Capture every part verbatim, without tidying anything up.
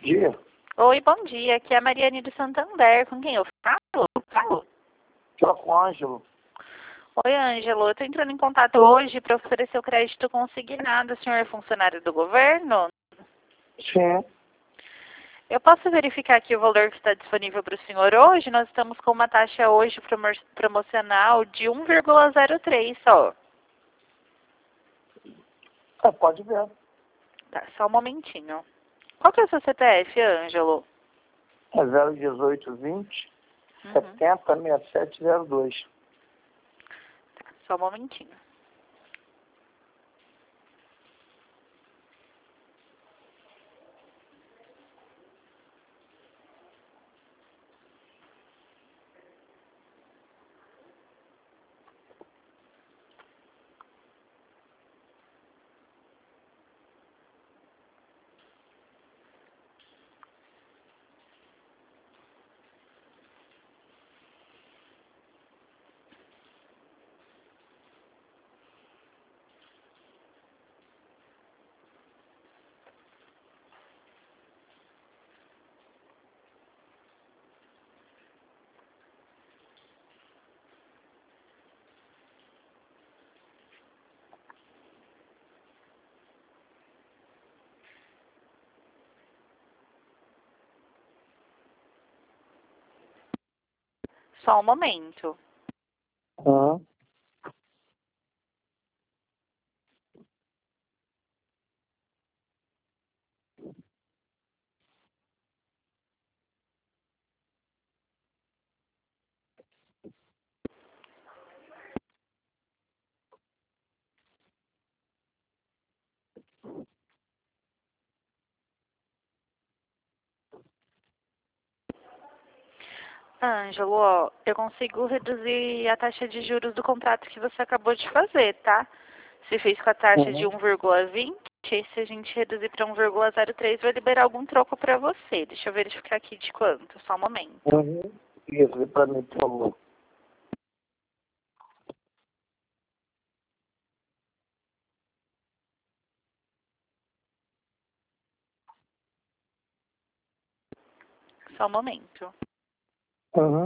Dia. Oi, bom dia. Aqui é a Mariane do Santander. Com quem eu falo? Falo. Fala com o Ângelo. Oi, Ângelo. Eu estou entrando em contato hoje para oferecer o crédito consignado. O senhor é funcionário do governo? Sim. Eu posso verificar aqui o valor que está disponível para o senhor hoje? Nós estamos com uma taxa hoje promo promocional de um vírgula zero três só. É, pode ver. Tá, só um momentinho. Qual que é o seu C P F, Ângelo? É zero dezoito vinte Uhum. setenta sessenta e sete zero dois. Tá, só um momentinho. Só um momento. Uhum. Ângelo, ó, eu consigo reduzir a taxa de juros do contrato que você acabou de fazer, tá? Você fez com a taxa de Uhum. um vírgula vinte, se a gente reduzir para um vírgula zero três, vai liberar algum troco para você. Deixa eu verificar aqui de quanto, só um momento. Uhum. Isso, vê pra mim, por favor. Só um momento. Uhum.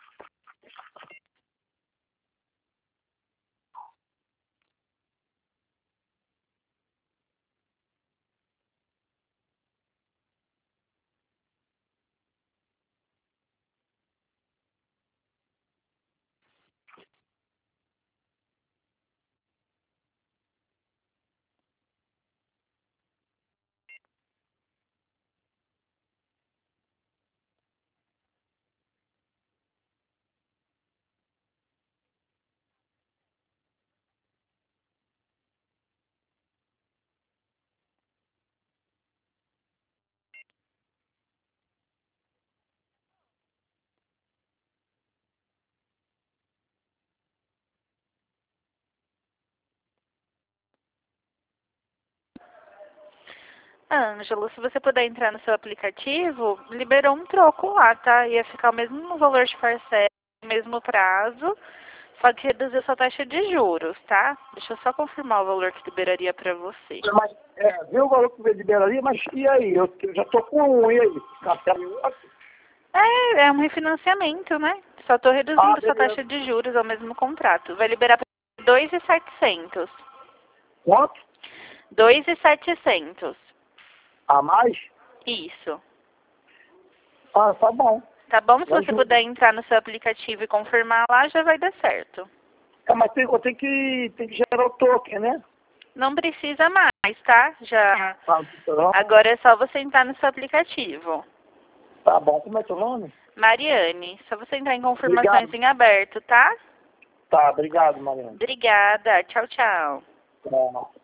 Ângelo, se você puder entrar no seu aplicativo, liberou um troco lá, tá? Ia ficar o mesmo valor de parcela, o mesmo prazo, só que reduziu sua taxa de juros, tá? Deixa eu só confirmar o valor que liberaria para você. Mas, é, viu o valor que veio de liberaria, mas e aí? Eu, eu já tô com um, e aí? Cancela o outro? É, é um refinanciamento, né? Só tô Ah, reduzindo sua beleza. taxa de juros ao mesmo contrato. Vai liberar para dois mil e setecentos. Quanto? dois mil e setecentos. A mais? Isso. Ah, tá bom. Tá bom? Se Me você ajuda. puder entrar no seu aplicativo e confirmar lá, já vai dar certo. É, mas tem, eu tenho que, tem que gerar o token, né? Não precisa mais, tá? Já. Ah, então, Agora é só você entrar no seu aplicativo. tá bom. Como é teu nome? Mariane, só você entrar em confirmações Obrigado. em aberto, tá? Tá, obrigado, Mariana. Obrigada. Tchau, tchau. Tchau.